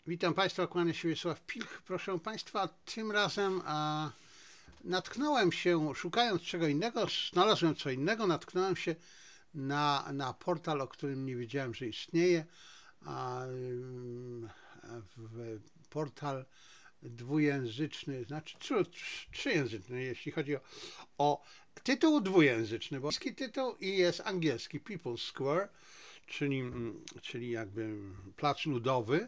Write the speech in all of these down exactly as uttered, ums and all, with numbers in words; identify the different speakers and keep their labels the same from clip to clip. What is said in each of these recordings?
Speaker 1: Witam Państwa, kłania się Wiesław Pilch. Proszę Państwa, tym razem a, natknąłem się, szukając czego innego, znalazłem co innego, natknąłem się na, na portal, o którym nie wiedziałem, że istnieje. A, ym, w, portal dwujęzyczny, znaczy trzy, trzyjęzyczny, jeśli chodzi o, o tytuł dwujęzyczny, bo jest tytuł i jest angielski People's Square, czyli, mm, czyli jakby plac ludowy.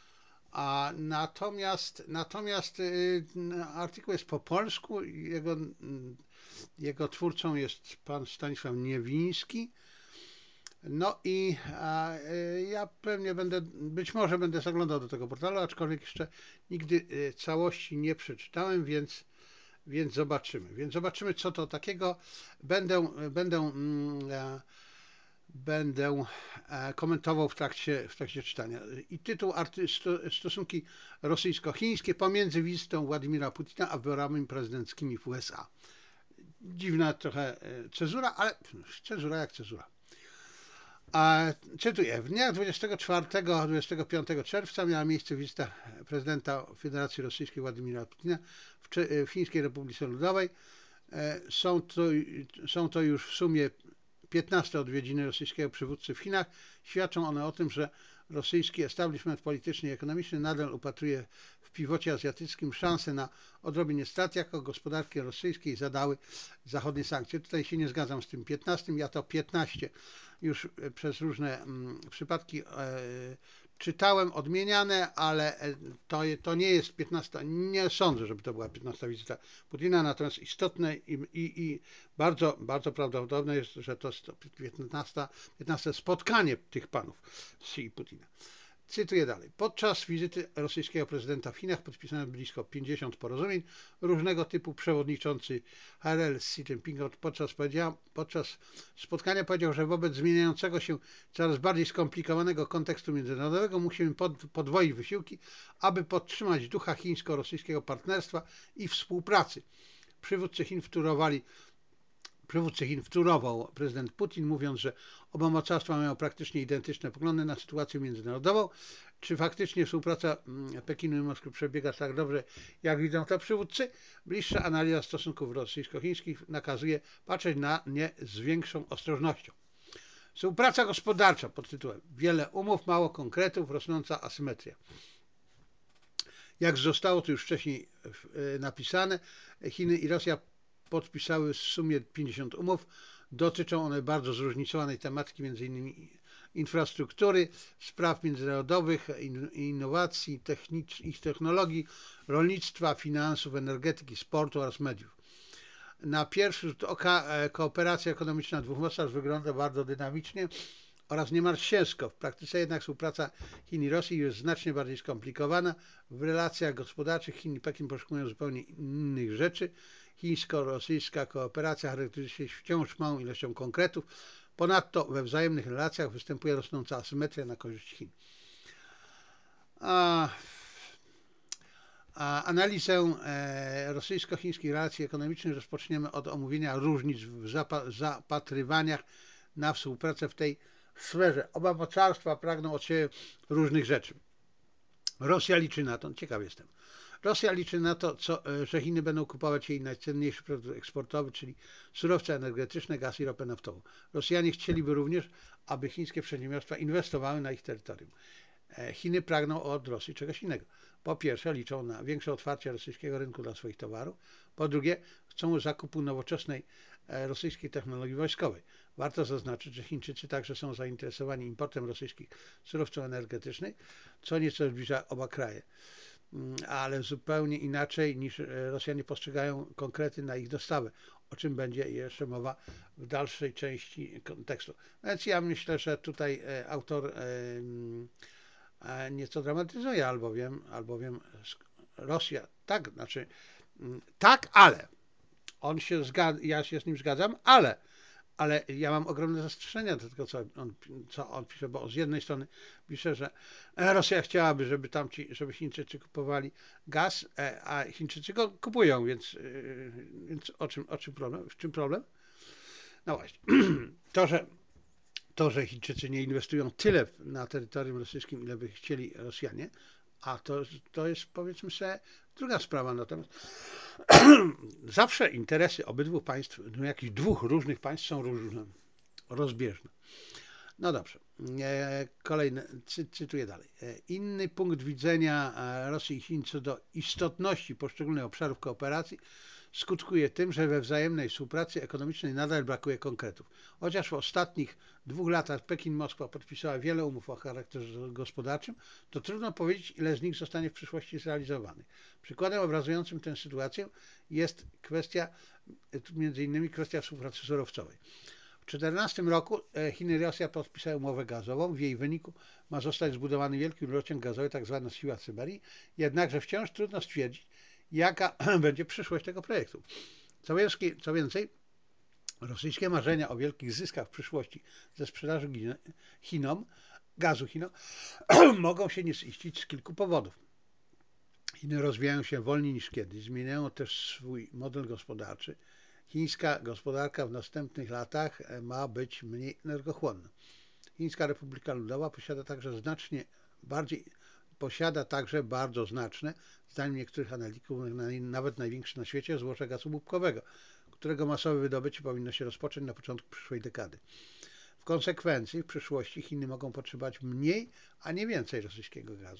Speaker 1: A natomiast, natomiast y, artykuł jest po polsku, jego, mm, jego twórcą jest pan Stanisław Niewiński. No i a, y, ja pewnie będę, być może będę zaglądał do tego portalu, aczkolwiek jeszcze nigdy y, całości nie przeczytałem, więc, więc zobaczymy. Więc zobaczymy, co to takiego. Będę, będę mm, e, będę e, komentował w trakcie, w trakcie czytania. I tytuł arty, stosunki rosyjsko-chińskie pomiędzy wizytą Władimira Putina a wyborami prezydenckimi w U S A. Dziwna trochę e, cezura, ale cezura jak cezura. A, cytuję. W dniach dwudziestego czwartego do dwudziestego piątego czerwca miała miejsce wizyta prezydenta Federacji Rosyjskiej Władimira Putina w, w Chińskiej Republice Ludowej. E, Są to, są to już w sumie piętnaste odwiedziny rosyjskiego przywódcy w Chinach. Świadczą one o tym, że rosyjski establishment polityczny i ekonomiczny nadal upatruje w piwocie azjatyckim szansę na odrobienie strat, jako gospodarki rosyjskiej zadały zachodnie sankcje. Tutaj się nie zgadzam z tym piętnastym. Ja to piętnaście już przez różne mm, przypadki e, czytałem, odmieniane, ale e, to, to nie jest piętnasta. Nie sądzę, żeby to była piętnasta wizyta Putina, natomiast istotne i, i, i bardzo, bardzo prawdopodobne jest, że to jest piętnaste, piętnaste spotkanie tych panów Xi i Putina. Cytuję dalej. Podczas wizyty rosyjskiego prezydenta w Chinach podpisano blisko pięćdziesiąt porozumień różnego typu. Przewodniczący H R L Xi Jinping podczas, podczas spotkania powiedział, że wobec zmieniającego się coraz bardziej skomplikowanego kontekstu międzynarodowego musimy podwoić wysiłki, aby podtrzymać ducha chińsko-rosyjskiego partnerstwa i współpracy. Przywódcy Chin wtórowali Przywódcy Chin wtórował prezydent Putin, mówiąc, że oba mocarstwa mają praktycznie identyczne poglądy na sytuację międzynarodową. Czy faktycznie współpraca mm, Pekinu i Moskwy przebiega tak dobrze, jak widzą to przywódcy? Bliższa analiza stosunków rosyjsko-chińskich nakazuje patrzeć na nie z większą ostrożnością. Współpraca gospodarcza pod tytułem Wiele umów, mało konkretów, rosnąca asymetria. Jak zostało to już wcześniej e, napisane, Chiny i Rosja podpisały w sumie pięćdziesiąt umów. Dotyczą one bardzo zróżnicowanej tematyki, m.in. infrastruktury, spraw międzynarodowych, innowacji, ich technologii, rolnictwa, finansów, energetyki, sportu oraz mediów. Na pierwszy rzut oka e, kooperacja ekonomiczna dwóch mocarstw wygląda bardzo dynamicznie oraz niemal ciężko. W praktyce jednak współpraca Chin i Rosji jest znacznie bardziej skomplikowana. W relacjach gospodarczych Chin i Pekin poszukują zupełnie innych rzeczy. Chińsko-rosyjska kooperacja charakteryzuje się wciąż małą ilością konkretów. Ponadto we wzajemnych relacjach występuje rosnąca asymetria na korzyść Chin. A, a analizę e, rosyjsko-chińskich relacji ekonomicznych rozpoczniemy od omówienia różnic w zapatrywaniach na współpracę w tej sferze. Oba mocarstwa pragną od siebie różnych rzeczy. Rosja liczy na to, ciekaw jestem, Rosja liczy na to, co, że Chiny będą kupować jej najcenniejszy produkt eksportowy, czyli surowce energetyczne, gaz i ropę naftową. Rosjanie chcieliby również, aby chińskie przedsiębiorstwa inwestowały na ich terytorium. Chiny pragną od Rosji czegoś innego. Po pierwsze, liczą na większe otwarcie rosyjskiego rynku dla swoich towarów. Po drugie, chcą zakupu nowoczesnej rosyjskiej technologii wojskowej. Warto zaznaczyć, że Chińczycy także są zainteresowani importem rosyjskich surowców energetycznych, co nieco zbliża oba kraje, ale zupełnie inaczej niż Rosjanie postrzegają konkrety na ich dostawę, o czym będzie jeszcze mowa w dalszej części kontekstu. Więc ja myślę, że tutaj autor nieco dramatyzuje, albowiem, albowiem Rosja, tak, znaczy, tak, ale on się zgadza, ja się z nim zgadzam, ale, ale ja mam ogromne zastrzeżenia do tego, co on, co on pisze, bo z jednej strony pisze, że Rosja chciałaby, żeby tamci, żeby Chińczycy kupowali gaz, a Chińczycy go kupują, więc, więc o czym, o czym problem? W czym problem? No właśnie, to, że to, że Chińczycy nie inwestują tyle na terytorium rosyjskim, ile by chcieli Rosjanie, A to, to jest, powiedzmy sobie, druga sprawa. Natomiast zawsze interesy obydwu państw, no jakichś dwóch różnych państw są różne, rozbieżne. No dobrze. E, Kolejny, cy, cytuję dalej. E, Inny punkt widzenia e, Rosji i Chin co do istotności poszczególnych obszarów kooperacji skutkuje tym, że we wzajemnej współpracy ekonomicznej nadal brakuje konkretów. Chociaż w ostatnich dwóch latach Pekin i Moskwa podpisała wiele umów o charakterze gospodarczym, to trudno powiedzieć, ile z nich zostanie w przyszłości zrealizowanych. Przykładem obrazującym tę sytuację jest kwestia, między innymi kwestia współpracy surowcowej. W dwa tysiące czternastym roku Chiny i Rosja podpisały umowę gazową. W jej wyniku ma zostać zbudowany wielki rurociąg gazowy, tak zwany Siła Syberii. Jednakże wciąż trudno stwierdzić, jaka będzie przyszłość tego projektu. Co więcej, co więcej, rosyjskie marzenia o wielkich zyskach w przyszłości ze sprzedaży Chinom, gazu Chinom, mogą się nie ziścić z kilku powodów. Chiny rozwijają się wolniej niż kiedyś, zmieniają też swój model gospodarczy. Chińska gospodarka w następnych latach ma być mniej energochłonna. Chińska Republika Ludowa posiada także znacznie bardziej, posiada także bardzo znaczne, zdaniem niektórych analityków, nawet największe na świecie, złoże gazu łupkowego, którego masowe wydobycie powinno się rozpocząć na początku przyszłej dekady. W konsekwencji w przyszłości Chiny mogą potrzebować mniej, a nie więcej rosyjskiego gazu.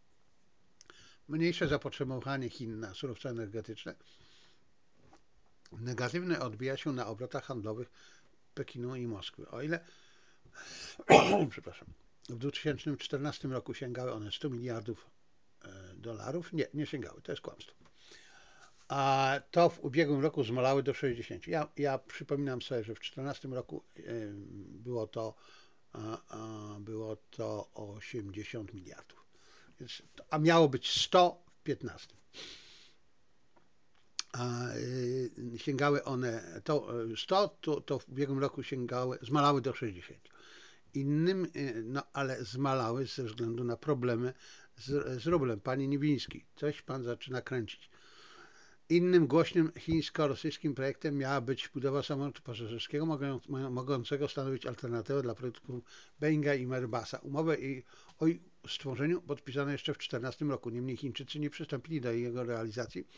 Speaker 1: Mniejsze zapotrzebowanie Chin na surowce energetyczne negatywnie odbija się na obrotach handlowych Pekinu i Moskwy. O ile przepraszam, w dwa tysiące czternastym roku sięgały one stu miliardów dolarów, nie, nie sięgały, to jest kłamstwo. A to w ubiegłym roku zmalały do sześćdziesięciu. Ja, ja przypominam sobie, że w dwa tysiące czternastym roku było to, było to osiemdziesiąt miliardów. Więc, a miało być sto w piętnastym. A sięgały one, to sto, to, to w ubiegłym roku sięgały, zmalały do sześćdziesięciu. Innym, no ale zmalały ze względu na problemy z, z rublem. Panie Niwiński, coś pan zaczyna kręcić. Innym głośnym chińsko-rosyjskim projektem miała być budowa samolotu pasażerskiego mogącego stanowić alternatywę dla produktów Boeinga i Airbusa. Umowę o jej stworzeniu podpisano jeszcze w dwa tysiące czternastym roku. Niemniej Chińczycy nie przystąpili do jego realizacji,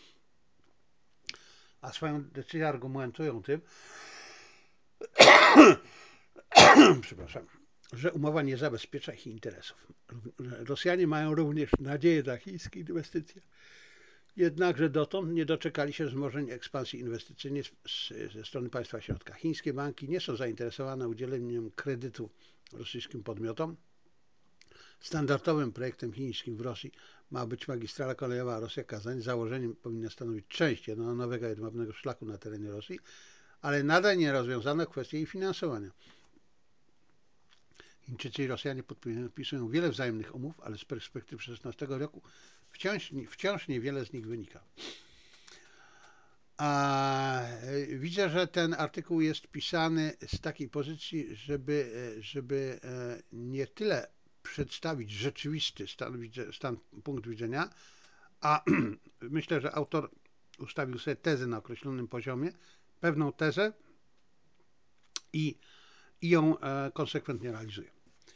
Speaker 1: a swoją decyzję argumentują tym, przepraszam, że umowa nie zabezpiecza ich interesów. Rosjanie mają również nadzieję na chińskie inwestycje. Jednakże dotąd nie doczekali się wzmożeń ekspansji inwestycyjnej ze strony państwa środka. Chińskie banki nie są zainteresowane udzieleniem kredytu rosyjskim podmiotom. Standardowym projektem chińskim w Rosji ma być magistrala kolejowa Rosja-Kazań. Założeniem powinna stanowić część nowego jedwabnego szlaku na terenie Rosji, ale nadal nie rozwiązano kwestii jej finansowania. Chińczycy i Rosjanie podpisują wiele wzajemnych umów, ale z perspektywy dwa tysiące szesnastego roku wciąż, wciąż niewiele z nich wynika. A widzę, że ten artykuł jest pisany z takiej pozycji, żeby, żeby nie tyle przedstawić rzeczywisty stan, stan, punkt widzenia, a myślę, że autor ustawił sobie tezę na określonym poziomie, pewną tezę i, i ją konsekwentnie realizuje.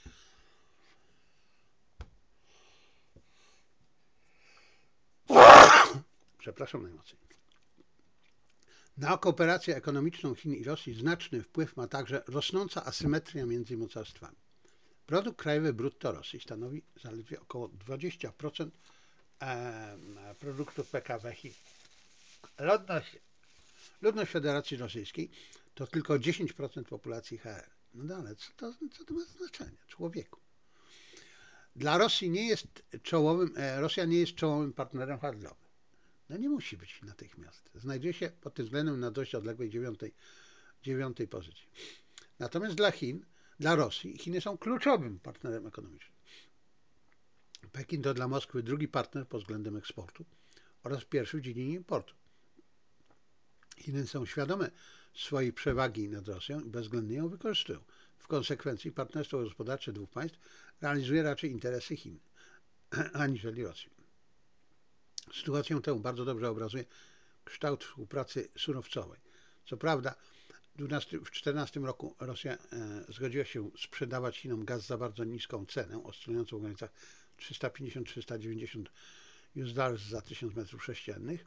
Speaker 1: Przepraszam najmocniej. Na kooperację ekonomiczną Chin i Rosji znaczny wpływ ma także rosnąca asymetria między mocarstwami. Produkt krajowy brutto Rosji stanowi zaledwie około dwadzieścia procent produktu P K B Chin. Ludność, ludność Federacji Rosyjskiej to tylko dziesięć procent populacji H R. No ale co to, co to ma znaczenie? Człowieku. Dla Rosji nie jest czołowym, Rosja nie jest czołowym partnerem handlowym. No nie musi być natychmiast. Znajduje się pod tym względem na dość odległej dziewiątej, dziewiątej pozycji. Natomiast dla Chin, dla Rosji, Chiny są kluczowym partnerem ekonomicznym. Pekin to dla Moskwy drugi partner pod względem eksportu oraz pierwszy w dziedzinie importu. Chiny są świadome swojej przewagi nad Rosją i bezwzględnie ją wykorzystują. W konsekwencji partnerstwo gospodarcze dwóch państw realizuje raczej interesy Chin aniżeli Rosji. Sytuację tę bardzo dobrze obrazuje kształt współpracy surowcowej. Co prawda w dwa tysiące czternastym roku Rosja e, zgodziła się sprzedawać Chinom gaz za bardzo niską cenę, oscylującą w granicach trzysta pięćdziesiąt do trzysta dziewięćdziesiąt U S dollars za tysiąc metrów sześciennych.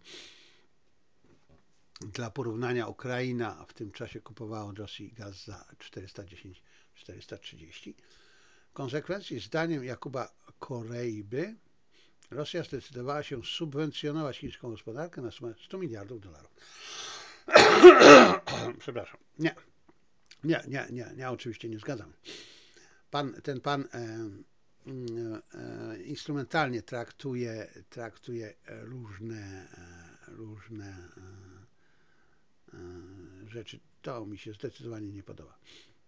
Speaker 1: Dla porównania Ukraina w tym czasie kupowała od Rosji gaz za czterysta dziesięć do czterysta trzydzieści. W konsekwencji, zdaniem Jakuba Koreiby, Rosja zdecydowała się subwencjonować chińską gospodarkę na sumę stu miliardów dolarów. Przepraszam. Nie, nie, nie, nie, nie, oczywiście nie zgadzam. Pan, ten pan e, e, instrumentalnie traktuje, traktuje różne, różne e, rzeczy. To mi się zdecydowanie nie podoba.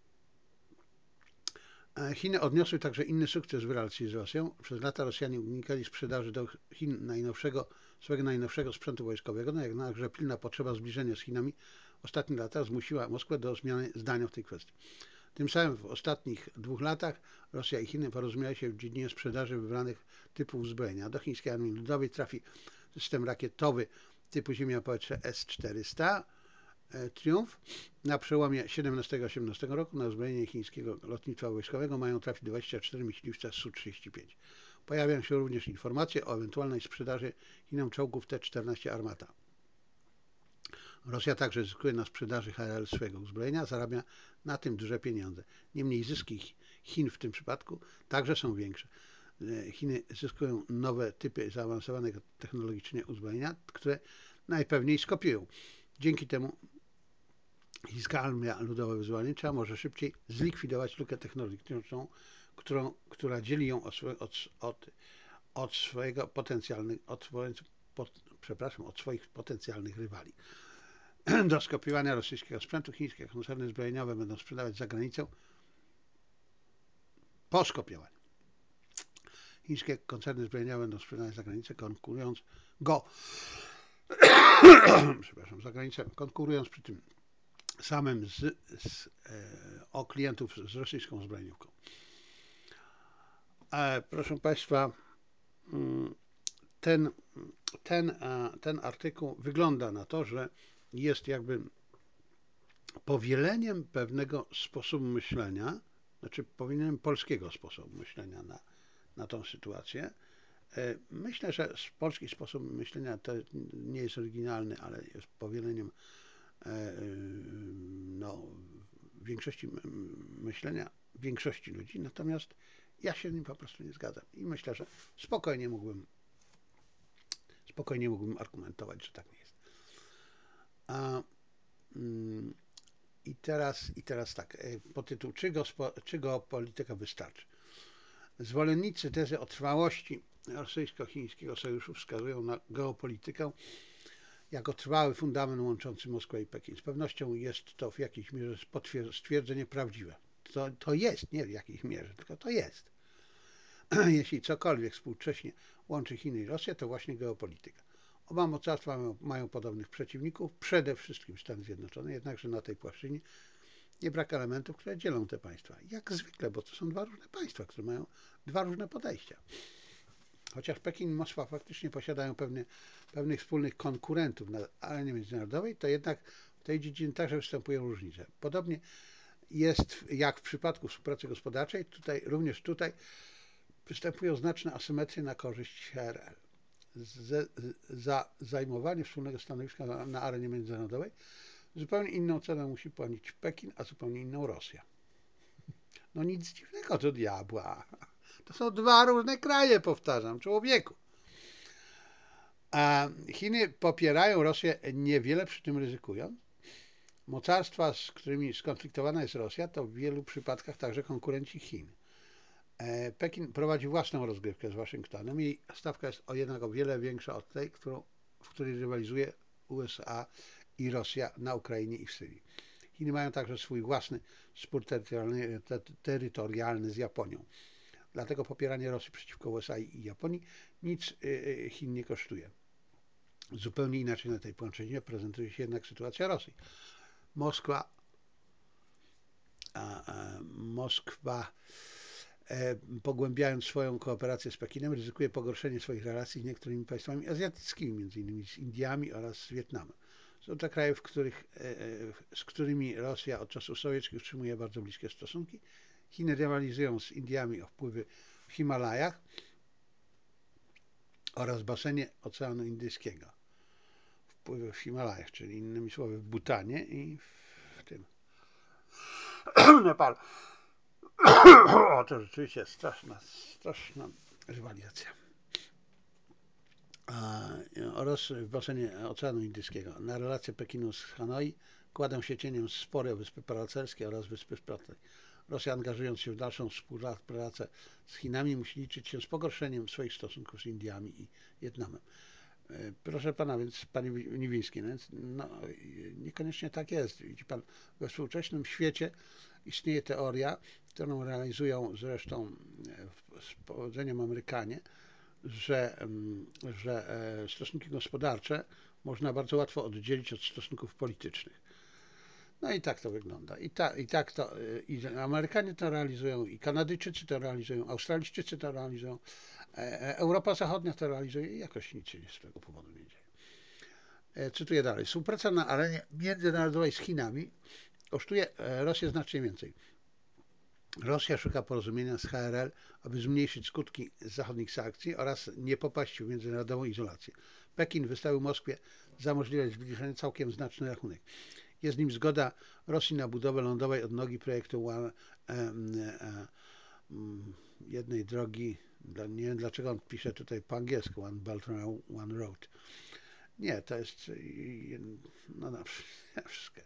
Speaker 1: Chiny odniosły także inny sukces w relacji z Rosją. Przez lata Rosjanie unikali sprzedaży do Chin najnowszego, swojego najnowszego sprzętu wojskowego, no jednakże pilna potrzeba zbliżenia z Chinami w ostatnich latach zmusiła Moskwę do zmiany zdania w tej kwestii. Tym samym w ostatnich dwóch latach Rosja i Chiny porozumiały się w dziedzinie sprzedaży wybranych typów uzbrojenia. Do chińskiej armii ludowej trafi system rakietowy typu ziemia-powietrze S czterysta Triumph. Na przełomie siedemnastego i osiemnastego roku na uzbrojenie chińskiego lotnictwa wojskowego mają trafić dwadzieścia cztery myśliwce S U trzydzieści pięć. Pojawiają się również informacje o ewentualnej sprzedaży Chinom czołgów T czternaście Armata. Rosja także zyskuje na sprzedaży H R L swojego uzbrojenia, zarabia na tym duże pieniądze. Niemniej zyski Chin w tym przypadku także są większe. Chiny zyskują nowe typy zaawansowanego technologicznie uzbrojenia, które najpewniej skopiują. Dzięki temu chińska armia ludowo-wyzwoleńcza może szybciej zlikwidować lukę technologiczną, którą, która dzieli ją od, od, od, od swojego potencjalnych, od, pod, przepraszam, od swoich potencjalnych rywali. Do skopiowania rosyjskiego sprzętu chińskie koncerny zbrojeniowe będą sprzedawać za granicę po skopiowaniu. Chińskie koncerny zbrojeniowe będą sprzedawać za granicę, konkurując go przepraszam, za granicę, konkurując przy tym samym z, z, e, o klientów z rosyjską zbrojeniówką. E, proszę Państwa, ten, ten, ten artykuł wygląda na to, że jest jakby powieleniem pewnego sposobu myślenia, znaczy powieleniem polskiego sposobu myślenia na, na tą sytuację. Myślę, że polski sposób myślenia to nie jest oryginalny, ale jest powieleniem no, większości myślenia większości ludzi, natomiast ja się z nim po prostu nie zgadzam i myślę, że spokojnie mógłbym spokojnie mógłbym argumentować, że tak nie jest. A, mm, i, teraz, I teraz tak, podtytuł, czy, gospo, czy geopolityka wystarczy? Zwolennicy tezy o trwałości rosyjsko-chińskiego sojuszu wskazują na geopolitykę jako trwały fundament łączący Moskwę i Pekin. Z pewnością jest to w jakiejś mierze stwierdzenie prawdziwe. To, to jest, nie w jakiejś mierze, tylko to jest. Jeśli cokolwiek współcześnie łączy Chiny i Rosję, to właśnie geopolityka. Oba mocarstwa mają, mają podobnych przeciwników, przede wszystkim Stany Zjednoczone, jednakże na tej płaszczyźnie nie brak elementów, które dzielą te państwa. Jak zwykle, bo to są dwa różne państwa, które mają dwa różne podejścia. Chociaż Pekin i Moskwa faktycznie posiadają pewne, pewnych wspólnych konkurentów na arenie międzynarodowej, to jednak w tej dziedzinie także występują różnice. Podobnie jest jak w przypadku współpracy gospodarczej, tutaj, również tutaj występują znaczne asymetrie na korzyść H R L. Z, za zajmowanie wspólnego stanowiska na, na arenie międzynarodowej zupełnie inną cenę musi płacić Pekin, a zupełnie inną Rosja. No nic dziwnego, to diabła. To są dwa różne kraje, powtarzam, człowieku. A Chiny popierają Rosję niewiele przy tym ryzykując. Mocarstwa, z którymi skonfliktowana jest Rosja, to w wielu przypadkach także konkurenci Chin. Pekin prowadzi własną rozgrywkę z Waszyngtonem. Jej stawka jest o jednak o wiele większa od tej, którą, w której rywalizuje U S A i Rosja na Ukrainie i w Syrii. Chiny mają także swój własny spór terytorialny, terytorialny z Japonią. Dlatego popieranie Rosji przeciwko U S A i Japonii nic Chin nie kosztuje. Zupełnie inaczej na tej płaszczyźnie prezentuje się jednak sytuacja Rosji. Moskwa, a, a, Moskwa e, pogłębiając swoją kooperację z Pekinem, ryzykuje pogorszenie swoich relacji z niektórymi państwami azjatyckimi, między innymi z Indiami oraz z Wietnamem. Są to kraje, w których, e, z którymi Rosja od czasów sowieckich utrzymuje bardzo bliskie stosunki. Chiny rywalizują z Indiami o wpływy w Himalajach, oraz basenie Oceanu Indyjskiego, wpływy w Himalajach, czyli innymi słowy w Butanie i w tym Nepalu. O, to rzeczywiście straszna, straszna rywalizacja. A, oraz w basenie Oceanu Indyjskiego. Na relacje Pekinu z Hanoi kładą się cieniem spory o Wyspy Paracerskie oraz Wyspy Spratnej. Rosja, angażując się w dalszą współpracę z Chinami, musi liczyć się z pogorszeniem swoich stosunków z Indiami i Wietnamem. Proszę pana, więc panie Niwiński, no, no, niekoniecznie tak jest. Widzi pan, we współczesnym świecie istnieje teoria, którą realizują zresztą z powodzeniem Amerykanie, że, że stosunki gospodarcze można bardzo łatwo oddzielić od stosunków politycznych. No i tak to wygląda. I, ta, i tak to i Amerykanie to realizują, i Kanadyjczycy to realizują, Australijczycy to realizują, Europa Zachodnia to realizuje i jakoś nic się z tego powodu nie dzieje. Cytuję dalej. Współpraca na arenie międzynarodowej z Chinami kosztuje Rosję znacznie więcej. Rosja szuka porozumienia z H R L, aby zmniejszyć skutki zachodnich sankcji oraz nie popaść w międzynarodową izolację. Pekin wystawił Moskwie za możliwość zbliżenia całkiem znaczny rachunek. Jest nim zgoda Rosji na budowę lądowej odnogi projektu One, e, e, jednej drogi, nie wiem dlaczego on pisze tutaj po angielsku, One Belt, One Road. Nie, to jest, no na wszystko.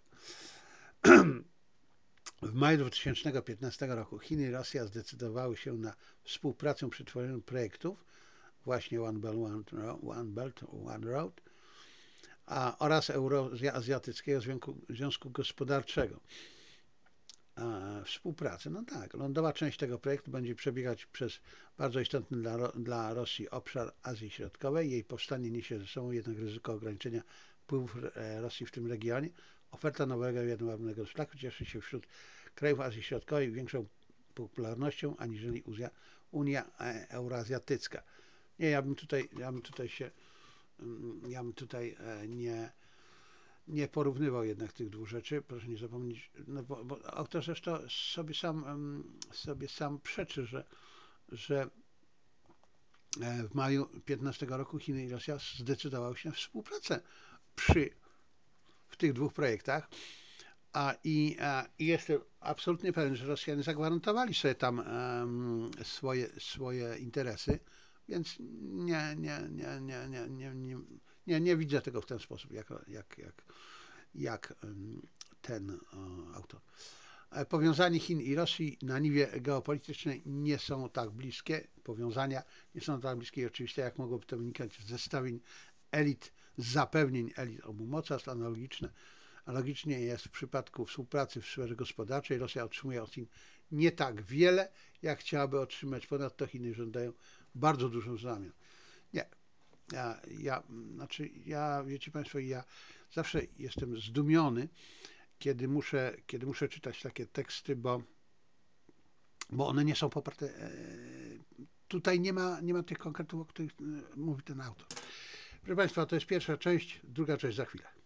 Speaker 1: W maju dwa tysiące piętnastego roku Chiny i Rosja zdecydowały się na współpracę przy tworzeniu projektów, właśnie One Belt, One, One, Belt, One Road, a, oraz Euroazjatyckiego Związku Gospodarczego. A, współpracy, no tak, lądowa część tego projektu będzie przebiegać przez bardzo istotny dla, dla Rosji obszar Azji Środkowej. Jej powstanie niesie ze sobą jednak ryzyko ograniczenia wpływów Rosji w tym regionie. Oferta nowego jedwabnego szlaku cieszy się wśród krajów Azji Środkowej większą popularnością aniżeli Unia Euroazjatycka. Nie, ja bym tutaj, ja bym tutaj się, ja bym tutaj nie, nie porównywał jednak tych dwóch rzeczy. Proszę nie zapomnieć, no bo, bo autor zresztą sobie sam, sobie sam przeczy, że, że w maju piętnastego roku Chiny i Rosja zdecydowały się na współpracę przy, w tych dwóch projektach. A, i, a, I jestem absolutnie pewien, że Rosjanie zagwarantowali sobie tam um, swoje, swoje interesy, więc nie, nie, nie, nie, nie, nie, nie, nie, nie widzę tego w ten sposób, jak, jak, jak, jak um, ten o, autor. Powiązania Chin i Rosji na niwie geopolitycznej nie są tak bliskie. Powiązania nie są tak bliskie i oczywiste, jak mogłoby to wynikać z zestawień elit, z zapewnień elit obu mocarstw. Analogiczne Analogicznie jest w przypadku współpracy w sferze gospodarczej. Rosja otrzymuje od Chin nie tak wiele, jak chciałaby otrzymać. Ponadto Chiny żądają bardzo dużo w zamian. Nie. Ja, ja, znaczy ja, wiecie Państwo, ja zawsze jestem zdumiony, kiedy muszę, kiedy muszę czytać takie teksty, bo, bo one nie są poparte. Tutaj nie ma, nie ma tych konkretów, o których mówi ten autor. Proszę Państwa, to jest pierwsza część, druga część za chwilę.